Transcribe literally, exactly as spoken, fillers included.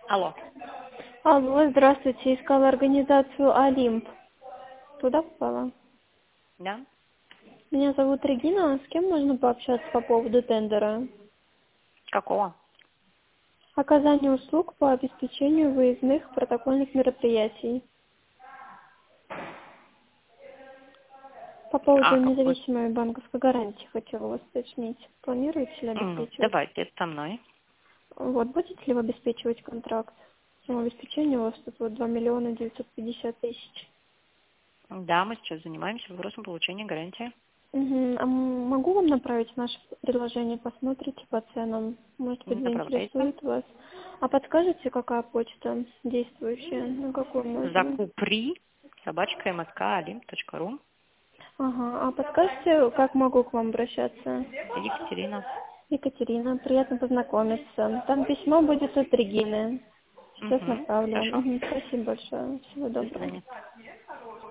Алло. Алло, здравствуйте. Искала организацию Олимп. Туда попала? Да? Меня зовут Регина. С кем можно пообщаться по поводу тендера? Какого? Оказание услуг по обеспечению выездных протокольных мероприятий. По поводу А, какой? независимой банковской гарантии хотела вас уточнить. Планируете ли М, обеспечивать? Давайте, это со мной. Вот, будете ли вы обеспечивать контракт? Сумма обеспечения у вас тут вот два миллиона девятьсот пятьдесят тысяч. Да, мы сейчас занимаемся вопросом получения гарантии. Мгм. А м- могу вам направить наше предложение, посмотрите по ценам, может быть, Направляйте. заинтересует вас. А подскажете, какая почта действующая, на какую можно? Закупри, собачка, мск, олимп точка ру. Ага, а подскажете, как могу к вам обращаться? Екатерина. Екатерина, приятно познакомиться. Там письмо будет от Регины. Сейчас Угу. направлю. Хорошо. Мгм. Спасибо большое. Всего До доброго. свидания.